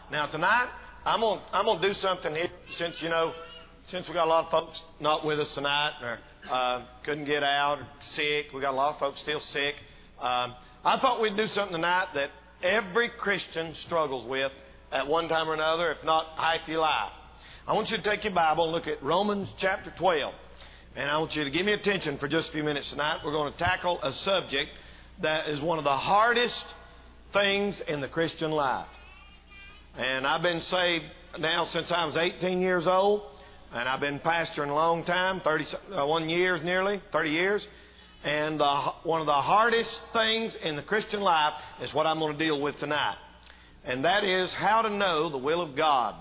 Now tonight, I'm gonna do something here since we got a lot of folks not with us tonight or couldn't get out or sick. We got a lot of folks still sick. I thought we'd do something tonight that every Christian struggles with at one time or another, if not half your life. I want you to take your Bible and look at Romans chapter 12. And I want you to give me attention for just a few minutes tonight. We're going to tackle a subject that is one of the hardest things in the Christian life. And I've been saved now since I was 18 years old. And I've been pastoring a long time, 31 years nearly, 30 years. And one of the hardest things in the Christian life is what I'm going to deal with tonight. And that is how to know the will of God.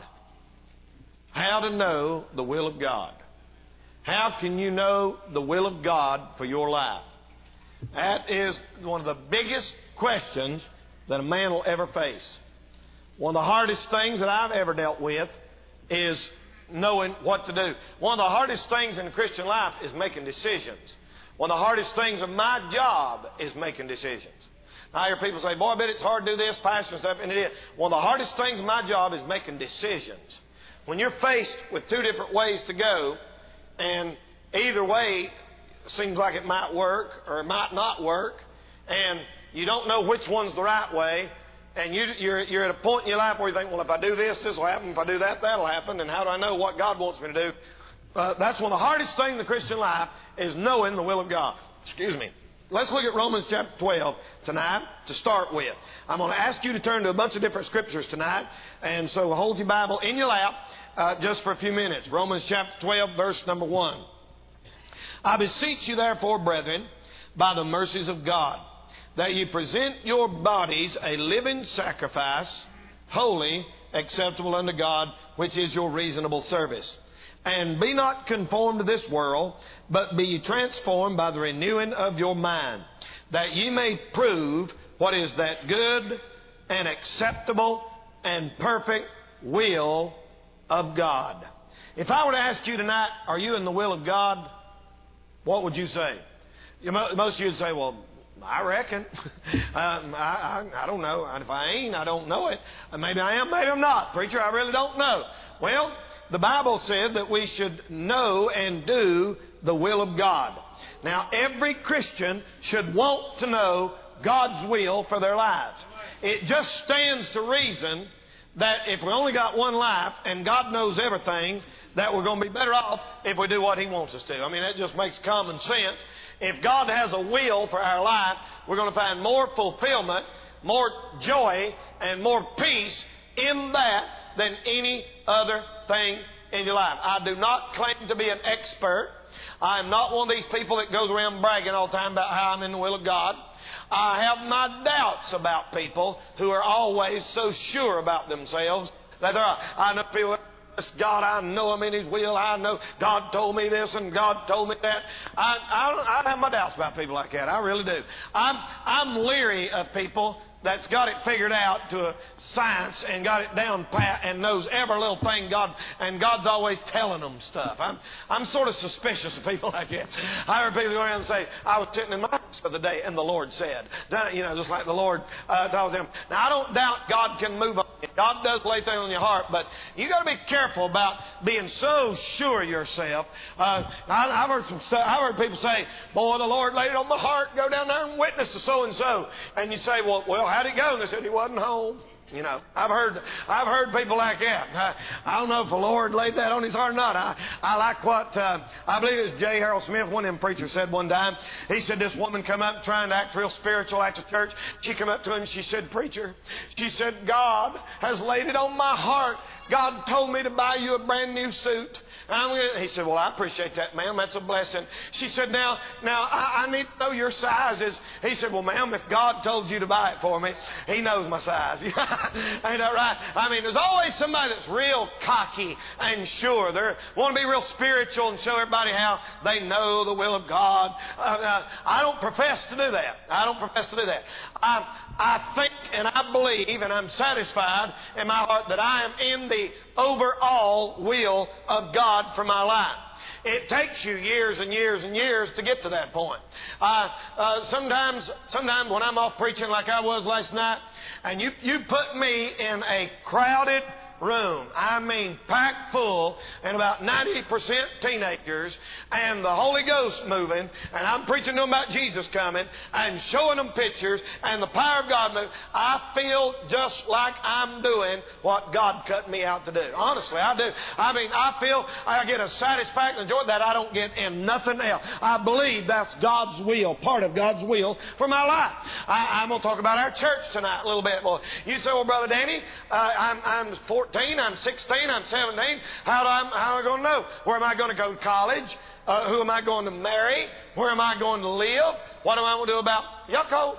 How to know the will of God. How can you know the will of God for your life? That is one of the biggest questions that a man will ever face. One of the hardest things that I've ever dealt with is knowing what to do. One of the hardest things in the Christian life is making decisions. One of the hardest things of my job is making decisions. I hear people say, boy, I bet it's hard to do this, pastor and stuff, and it is. One of the hardest things in my job is making decisions. When you're faced with two different ways to go, and either way seems like it might work or it might not work, and you don't know which one's the right way, and you're at a point in your life where you think, well, if I do this, this will happen. If I do that, that'll happen. And how do I know what God wants me to do? That's one of the hardest things in the Christian life is knowing the will of God. Excuse me. Let's look at Romans chapter 12 tonight to start with. I'm going to ask you to turn to a bunch of different scriptures tonight. And so hold your Bible in your lap just for a few minutes. Romans chapter 12, verse number 1. I beseech you, therefore, brethren, by the mercies of God, that ye present your bodies a living sacrifice, holy, acceptable unto God, which is your reasonable service. And be not conformed to this world, but be ye transformed by the renewing of your mind, that ye may prove what is that good and acceptable and perfect will of God. If I were to ask you tonight, are you in the will of God? What would you say? Most of you would say, well, I reckon. I don't know. If I ain't, I don't know it. Maybe I am, maybe I'm not. Preacher, I really don't know. Well, the Bible said that we should know and do the will of God. Now, every Christian should want to know God's will for their lives. It just stands to reason that if we only got one life and God knows everything, that we're going to be better off if we do what He wants us to. I mean, that just makes common sense. If God has a will for our life, we're going to find more fulfillment, more joy, and more peace in that than any other thing in your life. I do not claim to be an expert. I am not one of these people that goes around bragging all the time about how I'm in the will of God. I have my doubts about people who are always so sure about themselves that I know people. God, I know I'm in His will. I know God told me this and God told me that. I have my doubts about people like that. I really do. I'm leery of people that's got it figured out to a science and got it down pat and knows every little thing and God's always telling them stuff. I'm sort of suspicious of people like that. I heard people go around and say, I was sitting in my house the other day and the Lord said, just like the Lord told them. Now, I don't doubt God can move on. God does lay things on your heart, but you got to be careful about being so sure of yourself. I've heard some stuff. I've heard people say, boy, the Lord laid it on my heart, go down there and witness to so and so. And you say, well, how'd it go? And they said he wasn't home. I've heard people like that. I don't know if the Lord laid that on his heart or not. I like what I believe it was J. Harold Smith, one of them preachers, said one time. He said this woman come up trying to act real spiritual after church. She come up to him. She said, preacher, she said, God has laid it on my heart. God told me to buy you a brand new suit. He said, well, I appreciate that, ma'am. That's a blessing. She said, now I need to know your sizes. He said, well, ma'am, if God told you to buy it for me, He knows my size. Ain't that right? I mean, there's always somebody that's real cocky and sure. They want to be real spiritual and show everybody how they know the will of God. I don't profess to do that. I think and I believe and I'm satisfied in my heart that I am in the overall will of God for my life. It takes you years and years and years to get to that point. Sometimes when I'm off preaching like I was last night, and you put me in a crowded room, I mean packed full, and about 90% teenagers, and the Holy Ghost moving, and I'm preaching to them about Jesus coming, and showing them pictures, and the power of God moving, I feel just like I'm doing what God cut me out to do. Honestly, I do. I mean, I feel I get a satisfaction and joy that I don't get in nothing else. I believe that's God's will, part of God's will for my life. I'm going to talk about our church tonight a little bit more. You say, well, Brother Danny, I'm 14, I'm 16, I'm 17. How am I going to know? Where am I going to go to college? Who am I going to marry? Where am I going to live? What am I going to do about Yucko?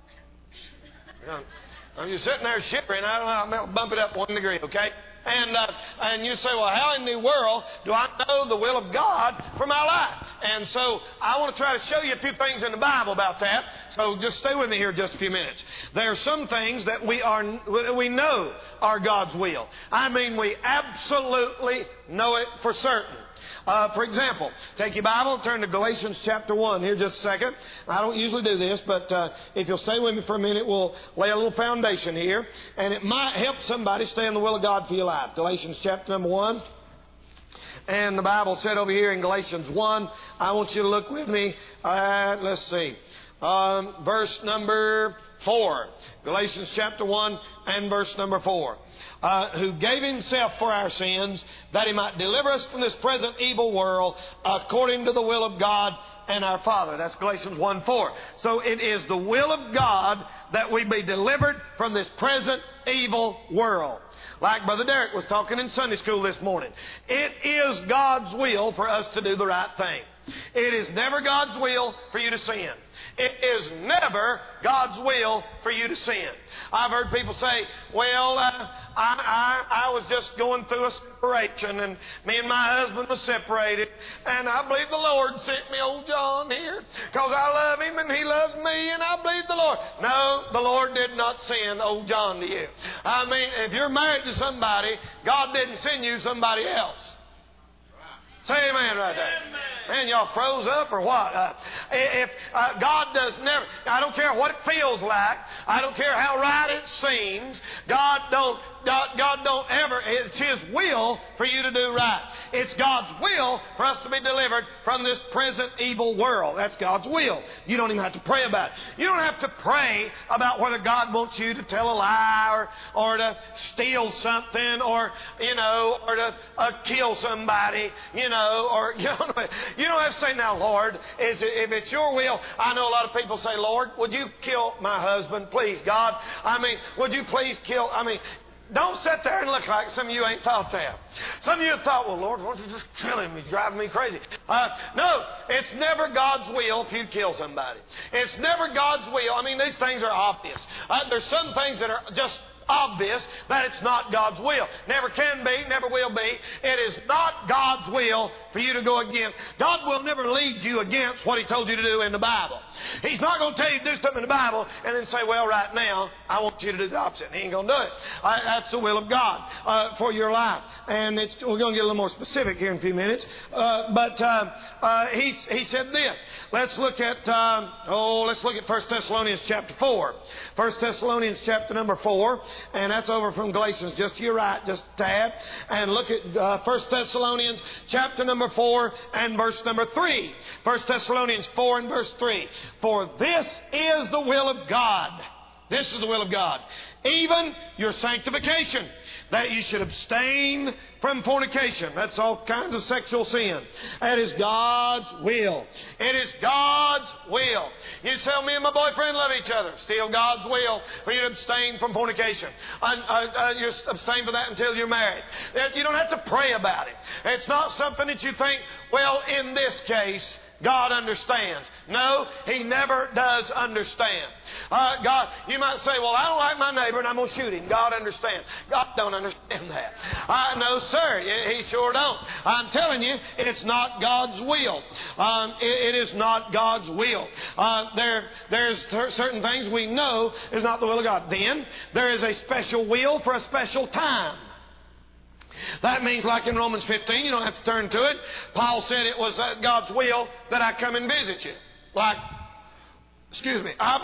I'm just sitting there shivering. I don't know. I'll bump it up 1 degree, okay? And you say, well, how in the world do I know the will of God for my life? And so I want to try to show you a few things in the Bible about that. So just stay with me here just a few minutes. There are some things that we know are God's will. I mean, we absolutely know it for certain. For example, take your Bible, turn to Galatians chapter 1 here just a second. I don't usually do this, but if you'll stay with me for a minute, we'll lay a little foundation here, and it might help somebody stay in the will of God for your life. Galatians chapter number 1. And the Bible said over here in Galatians 1, I want you to look with me at, let's see, verse number 4. Galatians chapter 1 and verse number 4. Who gave himself for our sins, that he might deliver us from this present evil world, according to the will of God and our Father. That's Galatians 1:4. So it is the will of God that we be delivered from this present evil world. Like Brother Derek was talking in Sunday school this morning. It is God's will for us to do the right thing. It is never God's will for you to sin. It is never God's will for you to sin. I've heard people say, well, I was just going through a separation, and me and my husband was separated, and I believe the Lord sent me old John here because I love him and he loves me, and I believe the Lord. No, the Lord did not send old John to you. I mean, if you're married to somebody, God didn't send you somebody else. Say amen right there. Amen. Man, y'all froze up or what? If God does never, I don't care what it feels like. I don't care how right it seems. God don't ever, it's His will for you to do right. It's God's will for us to be delivered from this present evil world. That's God's will. You don't even have to pray about it. You don't have to pray about whether God wants you to tell a lie or to steal something or to kill somebody, or you don't have to say, now, Lord, if it's your will. I know a lot of people say, Lord, would you kill my husband? Please, God. Would you please kill, don't sit there and look like some of you ain't thought that. Some of you have thought, well, Lord, why don't you just kill him? He's driving me crazy. No, it's never God's will if you kill somebody. It's never God's will. These things are obvious. There's some things that are just obvious that it's not God's will. Never can be, never will be. It is not God's will for you to go against. God will never lead you against what He told you to do in the Bible. He's not going to tell you to do something in the Bible and then say, well, right now, I want you to do the opposite. He ain't going to do it. That's the will of God for your life. And we're going to get a little more specific here in a few minutes. He said this. Let's look at 1 Thessalonians chapter 4. 1 Thessalonians chapter number 4. And that's over from Galatians, just to your right, just a tad. And look at 1 Thessalonians chapter number 4 and verse number 3. 1 Thessalonians 4 and verse 3. For this is the will of God. This is the will of God. Even your sanctification, that you should abstain from fornication. That's all kinds of sexual sin. That is God's will. It is God's will. You say, me and my boyfriend love each other. Still God's will for you to abstain from fornication. You abstain from that until you're married. You don't have to pray about it. It's not something that you think, well, in this case, God understands. No, He never does understand. God, you might say, well, I don't like my neighbor and I'm going to shoot him. God understands. God don't understand that. No, sir, He sure don't. I'm telling you, it's not God's will. It is not God's will. There's certain things we know is not the will of God. Then, there is a special will for a special time. That means, like in Romans 15, you don't have to turn to it. Paul said it was God's will that I come and visit you. I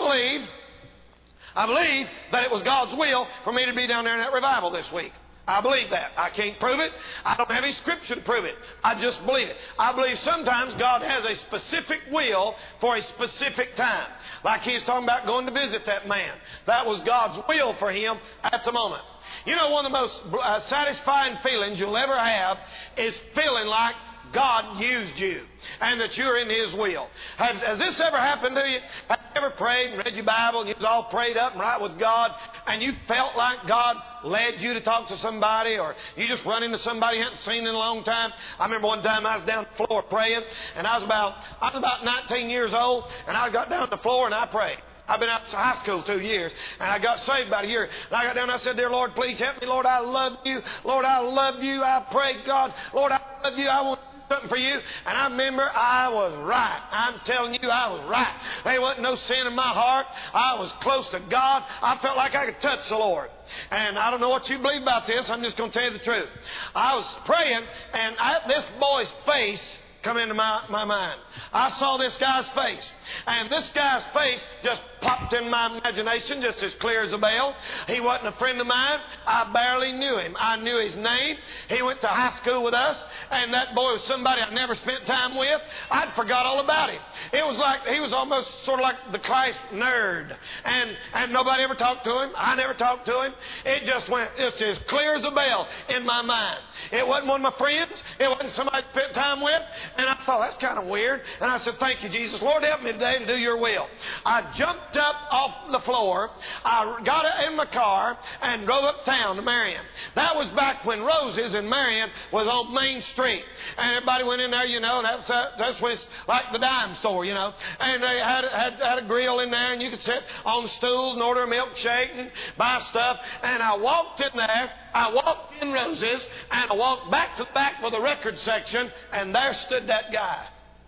believe that it was God's will for me to be down there in that revival this week. I believe that. I can't prove it. I don't have any scripture to prove it. I just believe it. I believe sometimes God has a specific will for a specific time. Like he's talking about going to visit that man. That was God's will for him at the moment. You know, one of the most satisfying feelings you'll ever have is feeling like God used you and that you're in His will. Has this ever happened to you? Have you ever prayed and read your Bible and you was all prayed up and right with God and you felt like God led you to talk to somebody, or you just run into somebody you hadn't seen in a long time? I remember one time I was down the floor praying, and I was about 19 years old, and I got down the floor and I prayed. I've been out to high school 2 years, and I got saved about a year. And I got down and I said, "Dear Lord, please help me. Lord, I love you. Lord, I love you. I pray, God. Lord, I love you. I want something for you." And I remember I was right. I'm telling you, I was right. There wasn't no sin in my heart. I was close to God. I felt like I could touch the Lord. And I don't know what you believe about this. I'm just going to tell you the truth. I was praying, and this boy's face come into my mind. I saw this guy's face. And this guy's face just popped in my imagination just as clear as a bell. He wasn't a friend of mine. I barely knew him. I knew his name. He went to high school with us. And that boy was somebody I never spent time with. I'd forgot all about him. It was like he was almost sort of like the Christ nerd. And nobody ever talked to him. I never talked to him. It just went just as clear as a bell in my mind. It wasn't one of my friends. It wasn't somebody I spent time with. And I thought, that's kind of weird. And I said, "Thank you, Jesus. Lord, help me today to do your will." I jumped up off the floor. I got in my car and drove uptown to Marion. That was back when Rose's in Marion was on Main Street. And everybody went in there, you know, and that's when it's like the dime store, you know. And they had a grill in there, and you could sit on stools and order a milkshake and buy stuff. And I walked in there. I walked in Rose's, and I walked back to the back with the record section, and there stood that guy.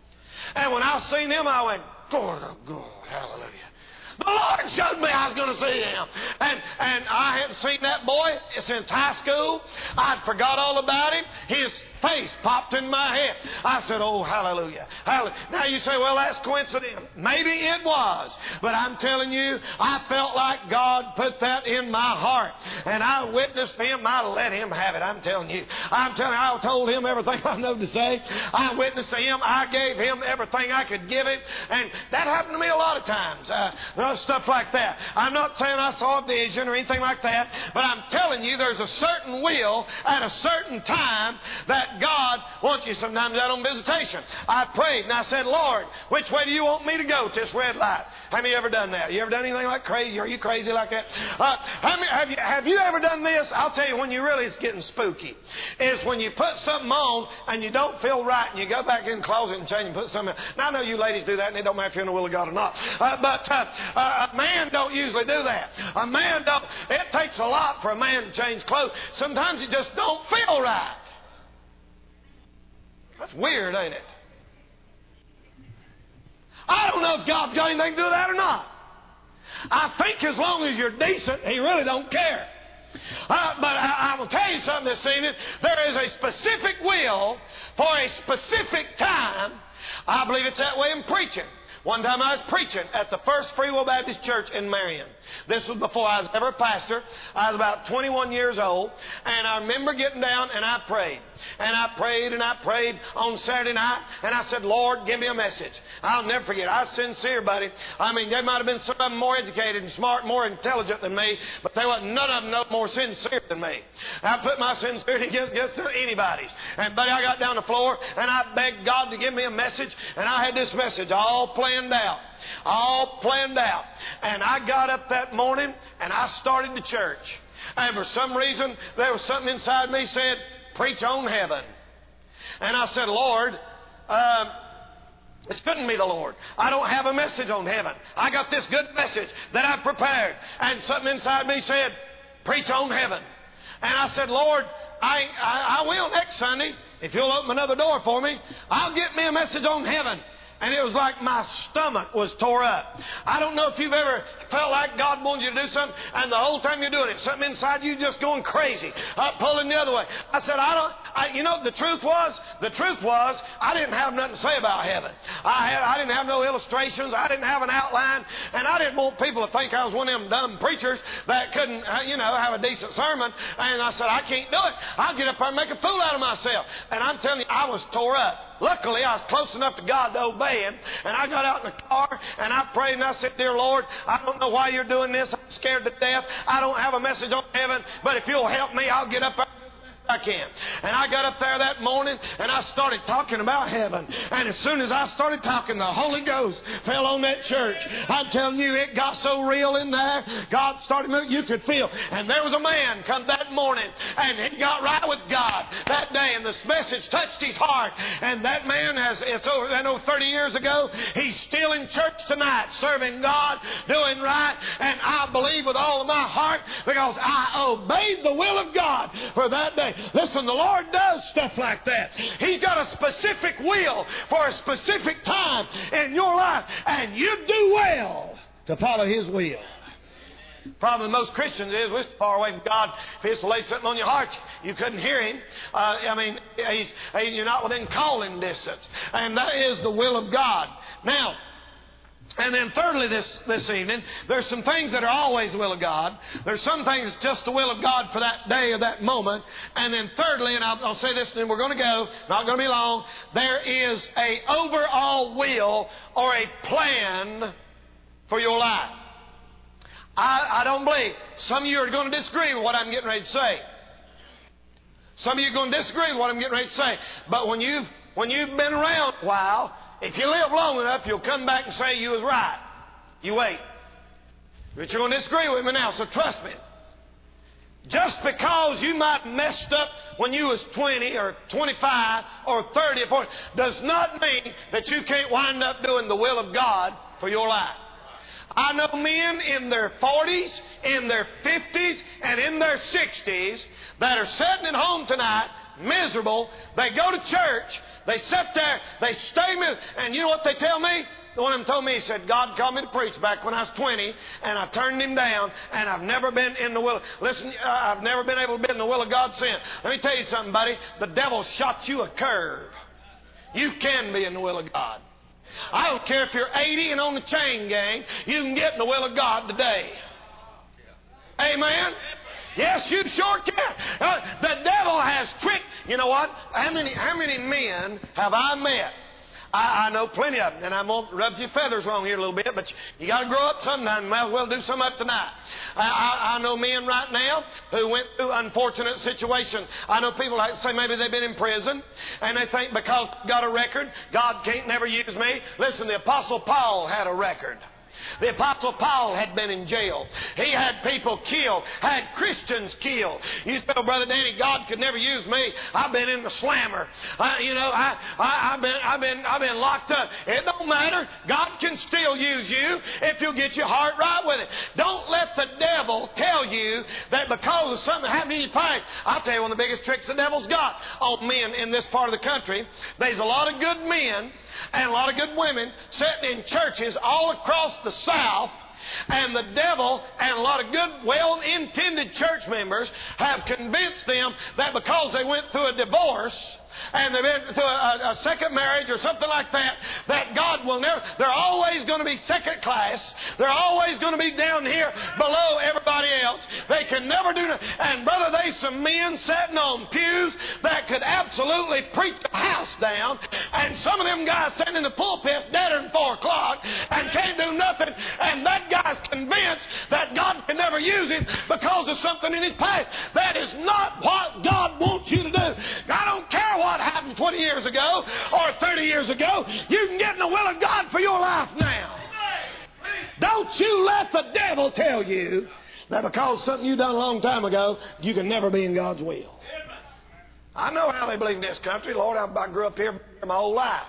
And when I seen him, I went, "God, oh God, hallelujah." The Lord showed me I was going to see him. And I hadn't seen that boy since high school. I'd forgot all about him. His face popped in my head. I said, "Oh, hallelujah. Hallelujah." Now you say, "Well, that's coincidental." Maybe it was. But I'm telling you, I felt like God put that in my heart. And I witnessed him. I let him have it. I'm telling you. I told him everything I know to say. I witnessed to him. I gave him everything I could give him. And that happened to me a lot of times. Stuff like that. I'm not saying I saw a vision or anything like that, but I'm telling you there's a certain will at a certain time that God wants you. Sometimes out on visitation. I prayed and I said, "Lord, which way do you want me to go to this red light?" Have you ever done that? You ever done anything like crazy? Are you crazy like that? Have you ever done this? I'll tell you when you really it's getting spooky. Is when you put something on and you don't feel right and you go back in the closet and change and put something. Now I know you ladies do that and it don't matter if you're in the will of God or not. But a man don't usually do that. A man don't. It takes a lot for a man to change clothes. Sometimes it just don't feel right. That's weird, ain't it? I don't know if God's got anything to do with that or not. I think as long as you're decent, He really don't care. But I will tell you something this evening. There is a specific will for a specific time. I believe it's that way in preaching. One time I was preaching at the First Free Will Baptist Church in Marion. This was before I was ever a pastor. I was about 21 years old. And I remember getting down and I prayed. And I prayed and I prayed on Saturday night. And I said, "Lord, give me a message." I'll never forget. I was sincere, buddy. I mean, there might have been some of them more educated and smart, more intelligent than me. But there wasn't none of them no more sincere than me. I put my sincerity against anybody's. And, buddy, I got down the floor and I begged God to give me a message. And I had this message all planned out. All planned out. And I got up that morning and I started the church. And for some reason, there was something inside me said, "Preach on heaven." And I said, "Lord, this couldn't be the Lord. I don't have a message on heaven. I got this good message that I've prepared." And something inside me said, "Preach on heaven." And I said, "Lord, I will next Sunday. If you'll open another door for me, I'll get me a message on heaven." and it was like my stomach was tore up. I don't know if you've ever felt like God wanted you to do something, and the whole time you're doing it, something inside you just going crazy, pulling the other way. I said, the truth was, I didn't have nothing to say about heaven. I didn't have no illustrations. I didn't have an outline, and I didn't want people to think I was one of them dumb preachers that couldn't, have a decent sermon. And I said, I can't do it. I'll get up there and make a fool out of myself. And I'm telling you, I was tore up. Luckily, I was close enough to God to obey Him. And I got out in the car, and I prayed, and I said, Dear Lord, I don't know why you're doing this. I'm scared to death. I don't have a message on heaven, but if you'll help me, I'll get up there. I can. And I got up there that morning and I started talking about heaven. And as soon as I started talking, the Holy Ghost fell on that church. I'm telling you, it got so real in there. God started moving. You could feel. And there was a man come that morning and he got right with God that day. And this message touched his heart. And that man it's over 30 years ago. He's still in church tonight serving God, doing right. And I believe with all of my heart because I obeyed the will of God for that day. Listen, the Lord does stuff like that. He's got a specific will for a specific time in your life, and you do well to follow His will. The problem with most Christians is we're so far away from God. If He was to lay something on your heart, you couldn't hear Him. You're not within calling distance, and that is the will of God. Now, and then thirdly this evening, there's some things that are always the will of God. There's some things that's just the will of God for that day or that moment. And then thirdly, and I'll say this and then we're going to go, not going to be long, there is a overall will or a plan for your life. I don't believe. Some of you are going to disagree with what I'm getting ready to say. Some of you are going to disagree with what I'm getting ready to say. But when you've been around a while, if you live long enough, you'll come back and say you was right. You wait. But you're going to disagree with me now, so trust me. Just because you might have messed up when you was 20 or 25 or 30 or 40 does not mean that you can't wind up doing the will of God for your life. I know men in their 40s, in their 50s, and in their 60s that are sitting at home tonight miserable. They go to church, they sit there, they stay miserable, and you know what they tell me? One of them told me, he said, God called me to preach back when I was 20, and I turned Him down, and I've never been in the will. Listen, I've never been able to be in the will of God since. Let me tell you something, buddy. The devil shot you a curve. You can be in the will of God. I don't care if you're 80 and on the chain gang, you can get in the will of God today. Amen? Yes, you sure can. The devil has tricked. You know what? How many men have I met? I know plenty of them, and I'm going to rub your feathers wrong here a little bit, but you got to grow up sometime. Might as well do some up tonight. I know men right now who went through unfortunate situations. I know people like to say maybe they've been in prison, and they think because I've got a record, God can't never use me. Listen, the Apostle Paul had a record. The Apostle Paul had been in jail. He had people killed, had Christians killed. You say, oh, Brother Danny, God could never use me. I've been in the slammer. I've been locked up. It don't matter. God can still use you if you'll get your heart right with it. Don't let the devil tell you that because of something happened in your past. I'll tell you one of the biggest tricks the devil's got on men in this part of the country. There's a lot of good men and a lot of good women sitting in churches all across the South, and the devil and a lot of good, well-intended church members have convinced them that because they went through a divorce and they've been through a second marriage or something like that, that God will never, they're always going to be second class. They're always going to be down here below everybody else. They can never do nothing. And brother, there's some men sitting on pews that could absolutely preach the house down. And some of them guys sitting in the pulpit deader than 4 o'clock and can't do nothing. And that guy's convinced that God can never use him because of something in his past. That is not what God wants you to do. I don't care what happened 20 years ago or 30 years ago. You can get in the will of God for your life now. Don't you let the devil tell you that because something you done a long time ago, you can never be in God's will. I know how they believe in this country. Lord, I grew up here my whole life.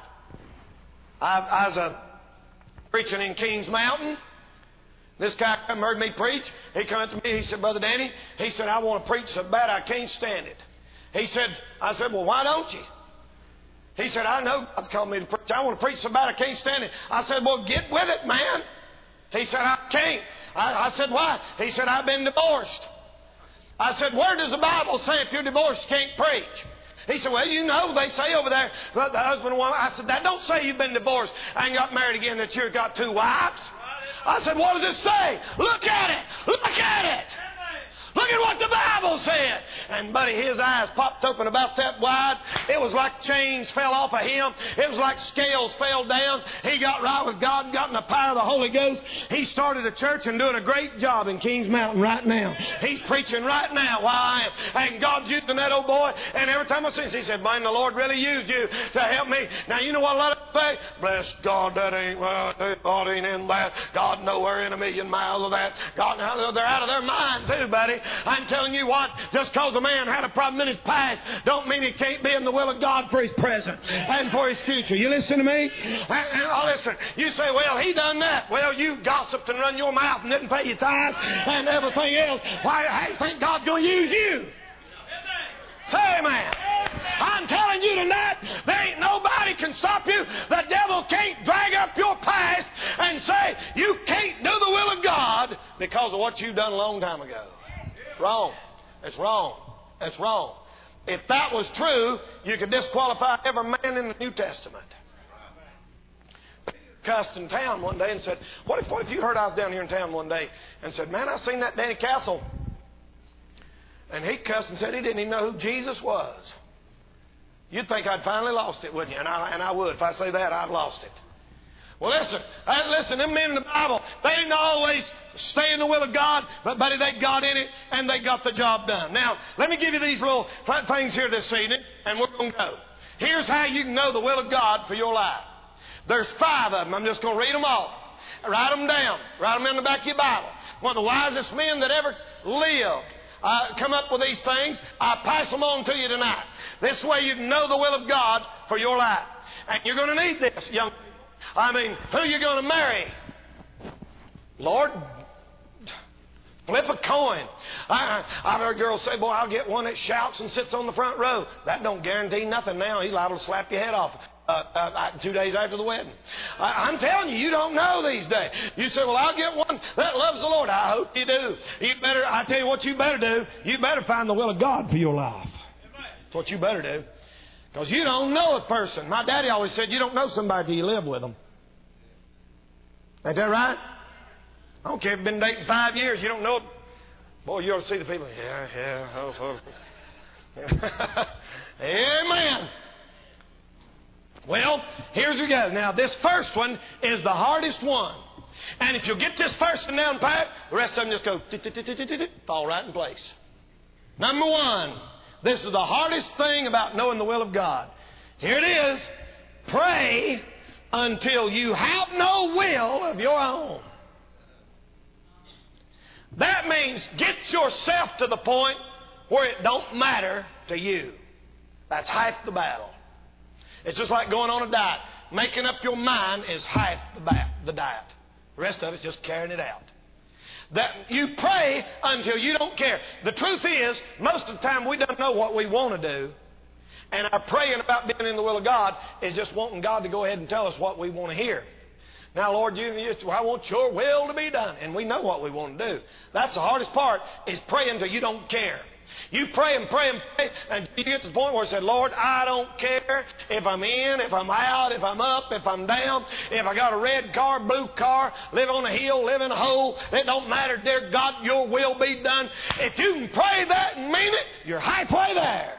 I was preaching in Kings Mountain. This guy come heard me preach. He came up to me. He said, Brother Danny, he said, I want to preach so bad I can't stand it. He said, I said, well, why don't you? He said, I know God's called me to preach. I want to preach somebody. I can't stand it. I said, well, get with it, man. He said, I can't. I said, why? He said, I've been divorced. I said, where does the Bible say if you're divorced you can't preach? He said, well, you know, they say over there, but the husband and wife. I said, that don't say you've been divorced and got married again, that you've got two wives. I said, what does it say? Look at it. Look at it. Look at what the Bible said. And buddy, his eyes popped open about that wide. It was like chains fell off of him. It was like scales fell down. He got right with God and got in the power of the Holy Ghost. He started a church and doing a great job in Kings Mountain right now. He's preaching right now while I am. And God's using that old boy. And every time I see him, he said, man, the Lord really used you to help me. Now, you know what a lot of people say? Bless God, that ain't, well, God ain't in that. God nowhere in a million miles of that. God, they're out of their mind too, buddy. I'm telling you what, just because a man had a problem in his past don't mean he can't be in the will of God for his present and for his future. You listen to me? And listen, you say, well, he done that. Well, you gossiped and run your mouth and didn't pay your tithes and everything else. Why, how do you think God's going to use you? Say amen. I'm telling you tonight, there ain't nobody can stop you. The devil can't drag up your past and say you can't do the will of God because of what you've done a long time ago. It's wrong. It's wrong. It's wrong. If that was true, you could disqualify every man in the New Testament. Peter cussed in town one day and said, what if you heard I was down here in town one day and said, man, I seen that Danny Castle. And he cussed and said he didn't even know who Jesus was. You'd think I'd finally lost it, wouldn't you? And I would. If I say that, I've lost it. Well, listen, them men in the Bible, they didn't always stay in the will of God, but buddy, they got in it and they got the job done. Now, let me give you these little things here this evening, and we're going to go. Here's how you can know the will of God for your life. There's 5 of them. I'm just going to read them off. Write them down. Write them in the back of your Bible. One of the wisest men that ever lived come up with these things. I pass them on to you tonight. This way you can know the will of God for your life. And you're going to need this, young people. I mean, who are you going to marry? Lord, flip a coin. I've heard girls say, boy, I'll get one that shouts and sits on the front row. That don't guarantee nothing now. He's liable to slap your head off 2 days after the wedding. I'm telling you, you don't know these days. You say, well, I'll get one that loves the Lord. I hope you do. I tell you what you better do. You better find the will of God for your life. That's what you better do. Because you don't know a person. My daddy always said, you don't know somebody till you live with them. Ain't that right? I don't care if you've been dating 5 years, you don't know them. Boy, you ought to see the people. Yeah. Amen. Well, here's we go. Now, this first one is the hardest one. And if you'll get this first one down pat, the rest of them just go fall right in place. Number 1. This is the hardest thing about knowing the will of God. Here it is. Pray until you have no will of your own. That means get yourself to the point where it don't matter to you. That's half the battle. It's just like going on a diet. Making up your mind is half the diet. The rest of it's just carrying it out. That you pray until you don't care. The truth is, most of the time we don't know what we want to do. And our praying about being in the will of God is just wanting God to go ahead and tell us what we want to hear. Now, Lord, I want your will to be done. And we know what we want to do. That's the hardest part, is praying until you don't care. You pray and pray and pray, and you get to the point where you say, Lord, I don't care if I'm in, if I'm out, if I'm up, if I'm down, if I got a red car, blue car, live on a hill, live in a hole. It don't matter, dear God, your will be done. If you can pray that and mean it, you're halfway there.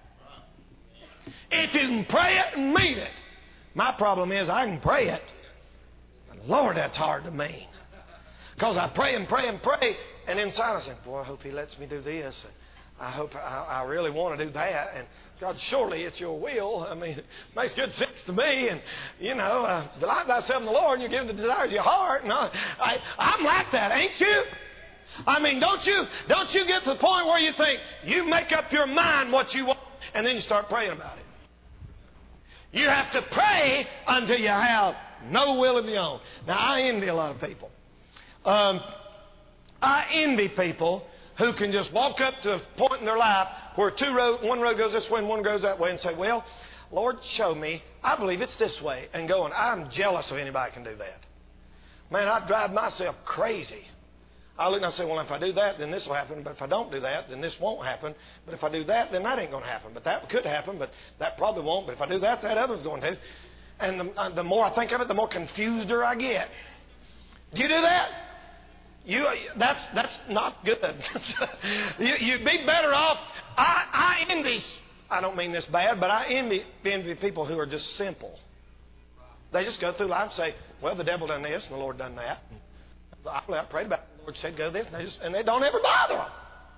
If you can pray it and mean it. My problem is I can pray it. But Lord, that's hard to mean. Because I pray and pray and pray, and inside I say, boy, I hope he lets me do this. And I hope I really want to do that. And God, surely it's your will. I mean, it makes good sense to me. And, delight thyself in the Lord, and you give the desires of your heart. And I'm like that, ain't you? I mean, don't you get to the point where you think, you make up your mind what you want, and then you start praying about it. You have to pray until you have no will of your own. Now, I envy a lot of people. I envy people who can just walk up to a point in their life where one road goes this way and one goes that way and say, well, Lord, show me. I believe it's this way. And going, I'm jealous of anybody can do that. Man, I'd drive myself crazy. I look and I say, well, if I do that, then this will happen. But if I don't do that, then this won't happen. But if I do that, then that ain't going to happen. But that could happen, but that probably won't. But if I do that, that other's going to. And the more I think of it, the more confuser I get. Do you do that? That's not good. You'd be better off. I envy. I don't mean this bad, but I envy people who are just simple. They just go through life and say, well, the devil done this and the Lord done that. I prayed about it. The Lord said, go this. And they don't ever bother them.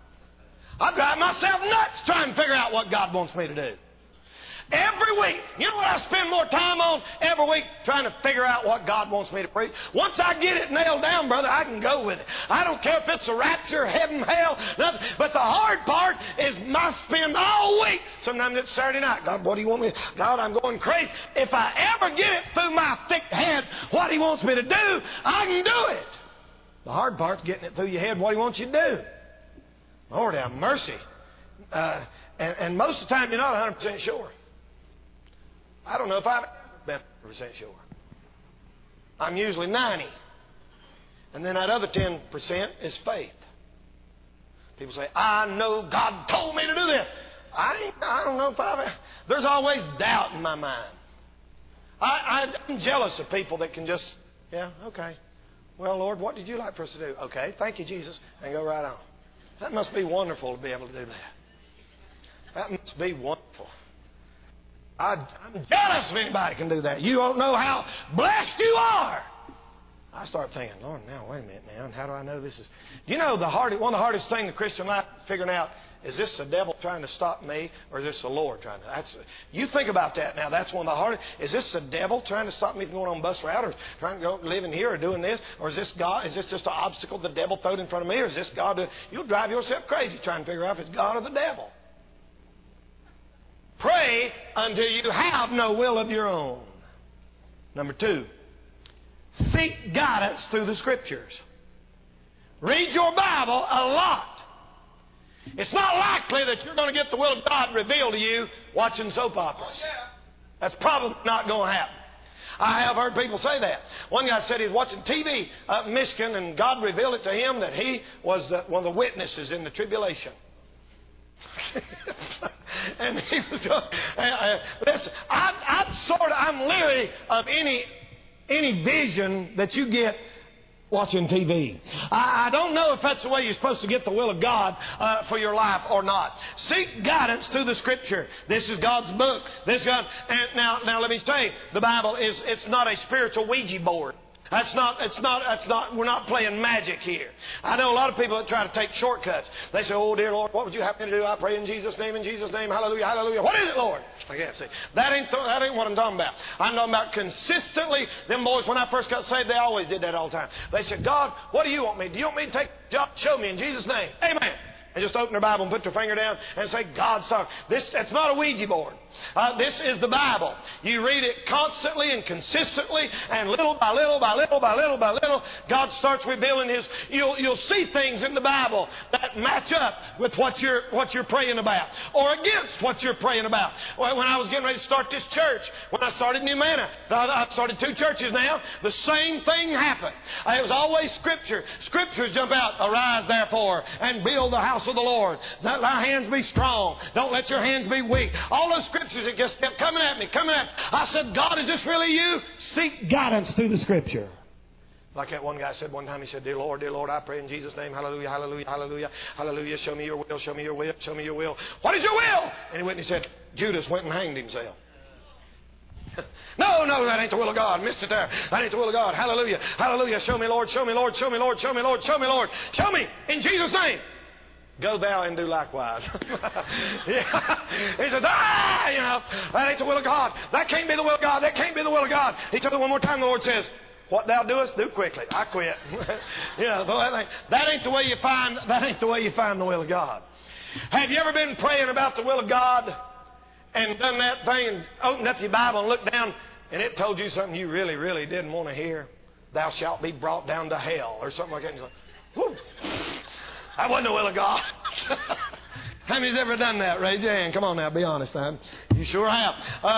I drive myself nuts trying to figure out what God wants me to do. Every week. You know what I spend more time on every week? Trying to figure out what God wants me to preach. Once I get it nailed down, brother, I can go with it. I don't care if it's a rapture, heaven, hell, nothing. But the hard part is I spend all week. Sometimes it's Saturday night. God, what do you want me to do? God, I'm going crazy. If I ever get it through my thick head what He wants me to do, I can do it. The hard part's getting it through your head what He wants you to do. Lord have mercy. And most of the time, you're not 100% sure. I don't know if I've ever been 100% sure. I'm usually 90. And then that other 10% is faith. People say, I know God told me to do this. I don't know if I've ever. There's always doubt in my mind. I'm jealous of people that can just, yeah, okay. Well, Lord, what did you like for us to do? Okay, thank you, Jesus. And go right on. That must be wonderful to be able to do that. That must be wonderful. I'm jealous if anybody can do that. You don't know how blessed you are. I start thinking, Lord, now, wait a minute, man. How do I know this is... You know, one of the hardest things in the Christian life is figuring out, is this the devil trying to stop me, or is this the Lord trying to... You think about that now. That's one of the hardest... Is this the devil trying to stop me from going on bus route, or trying to go live in here, or doing this? Or is this God? Is this just an obstacle the devil throwed in front of me, or is this God? You'll drive yourself crazy trying to figure out if it's God or the devil. Pray until you have no will of your own. Number 2, seek guidance through the Scriptures. Read your Bible a lot. It's not likely that you're going to get the will of God revealed to you watching soap operas. That's probably not going to happen. I have heard people say that. One guy said he was watching TV up in Michigan, and God revealed it to him that he was one of the witnesses in the tribulation. And he was going, listen, I'm leery of any vision that you get watching TV. I don't know if that's the way you're supposed to get the will of God for your life or not. Seek guidance through the Scripture. This is God's book. And now let me say, the Bible it's not a spiritual Ouija board. We're not playing magic here. I know a lot of people that try to take shortcuts. They say, oh, dear Lord, what would you have me to do? I pray in Jesus' name, hallelujah, hallelujah. What is it, Lord? I can't see. That ain't what I'm talking about. I'm talking about consistently. Them boys, when I first got saved, they always did that all the time. They said, God, what do you want me? Do you want me to take the job? Show me in Jesus' name. Amen. And just open their Bible and put their finger down and say, God's talking. It's not a Ouija board. This is the Bible. You read it constantly and consistently, and little by little by little by little by little, God starts revealing His. You'll see things in the Bible that match up with what you're praying about, or against what you're praying about. When I was getting ready to start this church, when I started New Manna, I started 2 churches now. The same thing happened. It was always Scripture. Scriptures jump out. Arise, therefore, and build the house of the Lord. Let thy hands be strong. Don't let your hands be weak. All those Scriptures that just kept coming at me. I said, God, is this really you? Seek guidance through the Scripture. Like that one guy said one time, he said, dear Lord, I pray in Jesus' name, hallelujah, hallelujah, hallelujah, hallelujah, show me your will, show me your will, show me your will. What is your will? And he went and he said, Judas went and hanged himself. No, that ain't the will of God. Missed it there. That ain't the will of God. Hallelujah, hallelujah, show me, Lord, show me, Lord, show me, Lord, show me, Lord, show me, Lord, show me in Jesus' name. Go thou and do likewise. Yeah. He said, that ain't the will of God. That can't be the will of God. That can't be the will of God. He told it one more time. The Lord says, what thou doest, do quickly. I quit. That ain't the way you find the will of God. Have you ever been praying about the will of God and done that thing and opened up your Bible and looked down and it told you something you really, really didn't want to hear? Thou shalt be brought down to hell or something like that. And you're like, whoo. That wasn't the will of God. How many's ever done that? Raise your hand. Come on now, be honest. You sure have.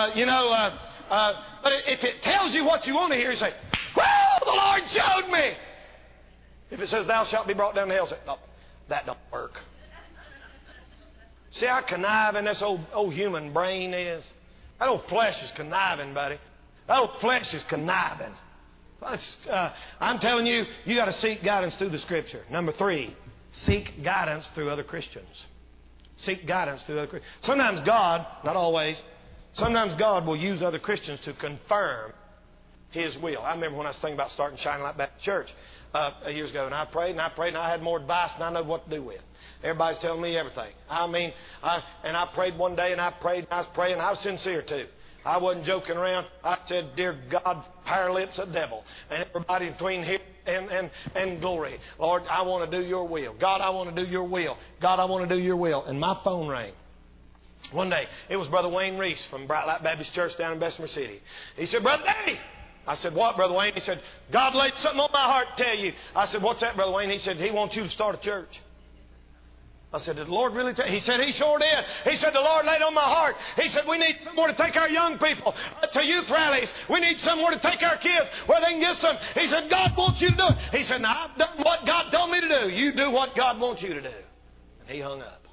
But if it tells you what you want to hear, you say, "Well, the Lord showed me." If it says, "Thou shalt be brought down to hell," say, "No, that don't work." See how conniving this old human brain is? That old flesh is conniving, buddy. That old flesh is conniving. I'm telling you, you got to seek guidance through the Scripture. Number 3, seek guidance through other Christians. Seek guidance through other Christians. Sometimes God, not always, sometimes God will use other Christians to confirm His will. I remember when I was thinking about starting Shining Light Baptist Church years ago, and I prayed, and I had more advice than I know what to do with. Everybody's telling me everything. And I prayed one day, and I was praying, and I was sincere too. I wasn't joking around. I said, "Dear God, power lips a devil." And everybody between here and glory. "Lord, I want to do your will. God, I want to do your will. God, I want to do your will." And my phone rang. One day, it was Brother Wayne Reese from Bright Light Baptist Church down in Bessemer City. He said, "Brother Danny." I said, "What, Brother Wayne?" He said, "God laid something on my heart to tell you." I said, "What's that, Brother Wayne?" He said, "He wants you to start a church." I said, "Did the Lord really tell you?" He said, "He sure did." He said, "The Lord laid on my heart." He said, "We need somewhere to take our young people to youth rallies. We need somewhere to take our kids where they can get some." He said, "God wants you to do it." He said, "Now, I've done what God told me to do. You do what God wants you to do." And he hung up.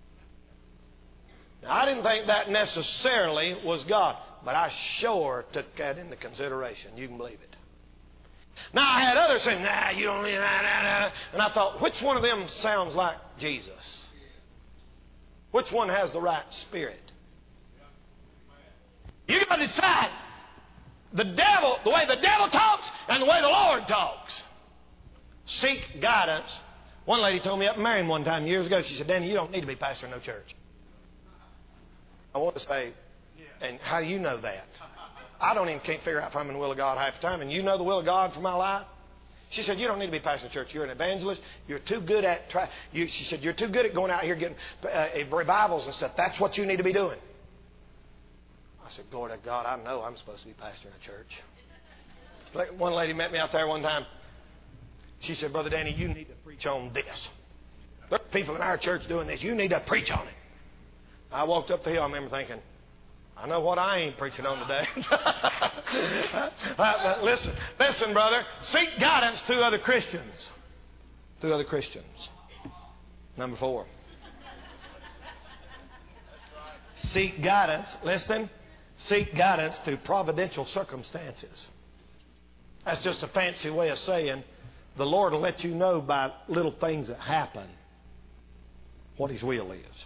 Now, I didn't think that necessarily was God, but I sure took that into consideration. You can believe it. Now, I had others saying, "Nah, you don't need that." And I thought, which one of them sounds like Jesus? Which one has the right spirit? You got to decide the way the devil talks and the way the Lord talks. Seek guidance. One lady told me up in Marion one time years ago, she said, "Danny, you don't need to be pastor in no church." I want to say, and how do you know that? I can't figure out if I'm in the will of God half the time. And you know the will of God for my life? She said, "You don't need to be pastor in the church. You're an evangelist. You're too good at she said, "You're too good at going out here getting revivals and stuff. That's what you need to be doing." I said, "Glory to God, I know I'm supposed to be pastoring a church." One lady met me out there one time. She said, "Brother Danny, you need to preach on this. There are people in our church doing this. You need to preach on it." I walked up the hill. I remember thinking, I know what I ain't preaching on today. Listen, brother. Seek guidance through other Christians. Through other Christians. Number 4. Seek guidance. Listen. Seek guidance through providential circumstances. That's just a fancy way of saying the Lord will let you know by little things that happen what His will is.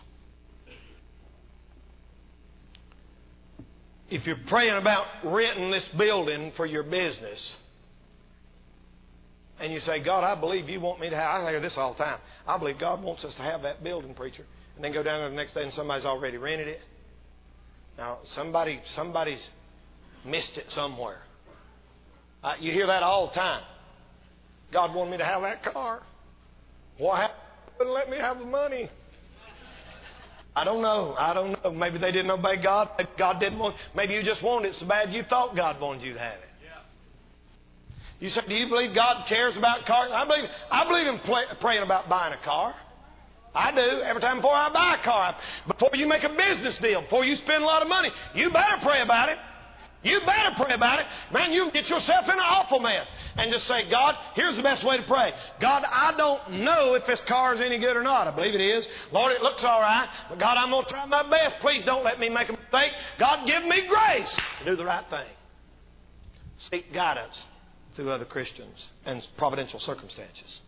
If you're praying about renting this building for your business, and you say, "God, I believe you want me to have," I hear this all the time, "I believe God wants us to have that building, preacher," and then go down there the next day and somebody's already rented it. Now, somebody's missed it somewhere. You hear that all the time. "God wanted me to have that car. Why happened? Wouldn't let me have the money." I don't know. Maybe they didn't obey God. Maybe God didn't want. Maybe you just wanted it so bad you thought God wanted you to have it. You say, "Do you believe God cares about cars?" I believe in praying about buying a car. I do. Every time before I buy a car, before you make a business deal, before you spend a lot of money, you better pray about it. You better pray about it. Man, you can get yourself in an awful mess. And just say, "God, here's the best way to pray. God, I don't know if this car is any good or not. I believe it is. Lord, it looks all right. But God, I'm going to try my best. Please don't let me make a mistake. God, give me grace to do the right thing." Seek guidance through other Christians and providential circumstances.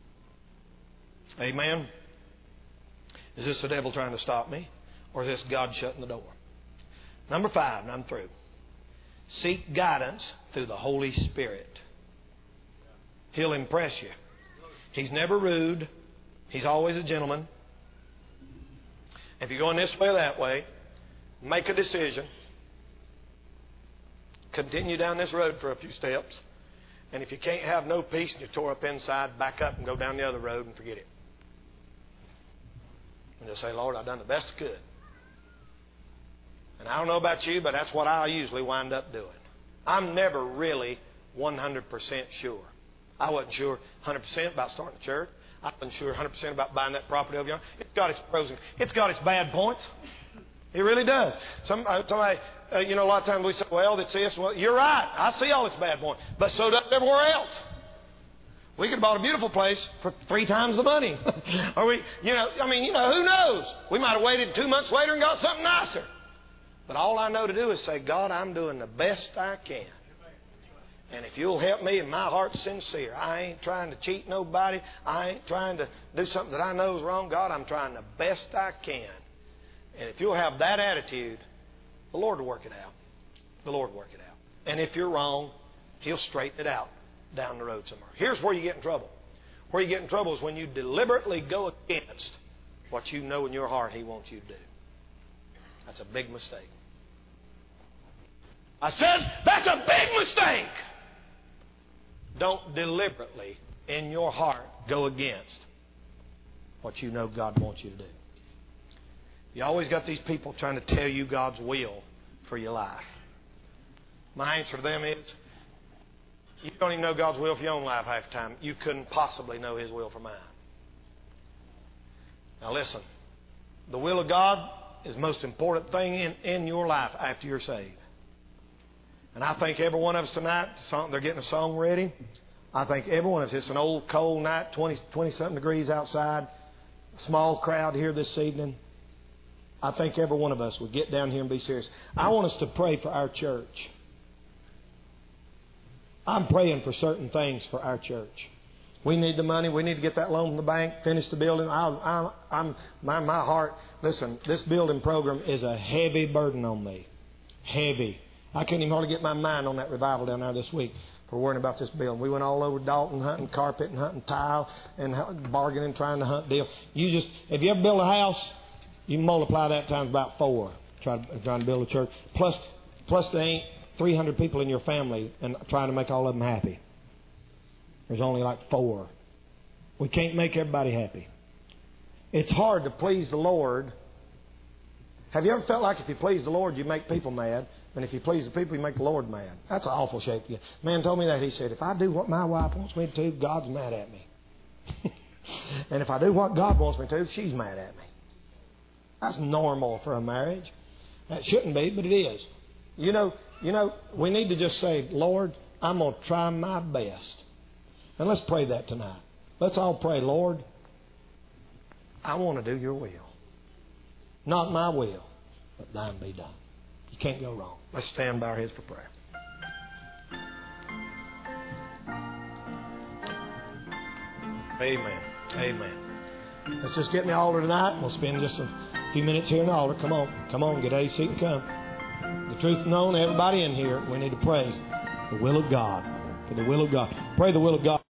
Amen. Is this the devil trying to stop me? Or is this God shutting the door? Number 5, and I'm through. Seek guidance through the Holy Spirit. He'll impress you. He's never rude. He's always a gentleman. If you're going this way or that way, make a decision. Continue down this road for a few steps. And if you can't have no peace and you're tore up inside, back up and go down the other road and forget it. And just say, "Lord, I've done the best I could." And I don't know about you, but that's what I usually wind up doing. I'm never really 100% sure. I wasn't sure 100% about starting a church. I wasn't sure 100% about buying that property over yonder. It's got its pros and it's got its bad points. It really does. Somebody, a lot of times we say, well, that's this. Well, you're right. I see all its bad points. But so does everywhere else. We could have bought a beautiful place for 3 times the money. Or who knows? We might have waited 2 months later and got something nicer. But all I know to do is say, God, I'm doing the best I can. And if you'll help me and my heart's sincere, I ain't trying to cheat nobody. I ain't trying to do something that I know is wrong. God, I'm trying the best I can. And if you'll have that attitude, the Lord will work it out. The Lord will work it out. And if you're wrong, He'll straighten it out down the road somewhere. Here's where you get in trouble. Where you get in trouble is when you deliberately go against what you know in your heart He wants you to do. That's a big mistake. I said, that's a big mistake. Don't deliberately in your heart go against what you know God wants you to do. You always got these people trying to tell you God's will for your life. My answer to them is, you don't even know God's will for your own life half the time. You couldn't possibly know His will for mine. Now listen, the will of God is the most important thing in your life after you're saved. And I think every one of us tonight, they're getting a song ready. I think every one of us, it's an old cold night, 20-something degrees outside, small crowd here this evening. I think every one of us would get down here and be serious. I want us to pray for our church. I'm praying for certain things for our church. We need the money. We need to get that loan from the bank, finish the building. My heart, listen, this building program is a heavy burden on me. Heavy. I couldn't even hardly get my mind on that revival down there this week for worrying about this building. We went all over Dalton hunting carpet and hunting tile and bargaining, trying to hunt deal. If you ever build a house, you multiply that times about 4 trying to build a church. Plus there ain't 300 people in your family and trying to make all of them happy. There's only like 4. We can't make everybody happy. It's hard to please the Lord. Have you ever felt like if you please the Lord, you make people mad? And if you please the people, you make the Lord mad? That's an awful shape. Man told me that. He said, if I do what my wife wants me to do, God's mad at me. And if I do what God wants me to, she's mad at me. That's normal for a marriage. That shouldn't be, but it is. You know, we need to just say, Lord, I'm going to try my best. And let's pray that tonight. Let's all pray, Lord, I want to do your will. Not my will, but thine be done. You can't go wrong. Let's stand by our heads for prayer. Amen. Amen. Let's just get in the altar tonight. We'll spend just a few minutes here in the altar. Come on, get a seat and come. The truth known to everybody in here, we need to pray the will of God. For the will of God. Pray the will of God.